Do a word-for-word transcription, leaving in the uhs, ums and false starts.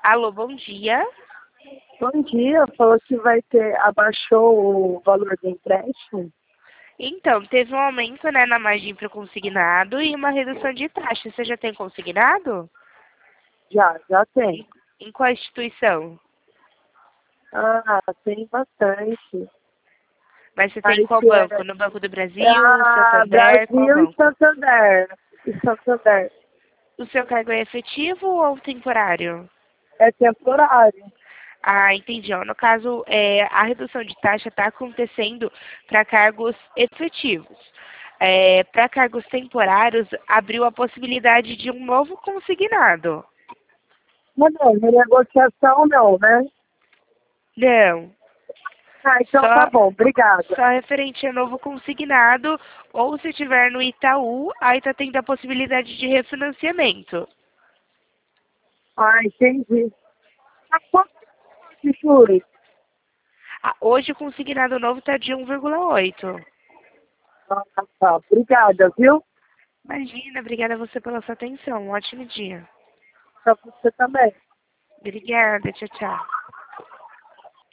Alô, bom dia. Bom dia, falou que vai ter, abaixou o valor do empréstimo? Então, teve um aumento, né, na margem para o consignado e uma redução de taxa. Você já tem consignado? Já, já Em, tem. em qual instituição? Ah, tem bastante. Mas você tem Aí qual que banco? é, No Banco do é Brasil, a Santander, qual Brasil e banco? Santander. E Santander. O seu cargo é efetivo ou temporário? É temporário. Ah, entendi. Ó. No caso, é, a redução de taxa está acontecendo para cargos efetivos. É, para cargos temporários, abriu a possibilidade de um novo consignado. Mas não, negociação não, né? Não, Ah, então tá só, bom, obrigada. só referente a novo consignado, ou se tiver no Itaú, aí está tendo a possibilidade de refinanciamento. Ah, entendi. Ah, quanto de juros? Ah, hoje o consignado novo está de um vírgula oito. Ah, tá, obrigada, viu? Imagina, obrigada a você pela sua atenção. Um ótimo dia. Pra você também. Obrigada, tchau, tchau.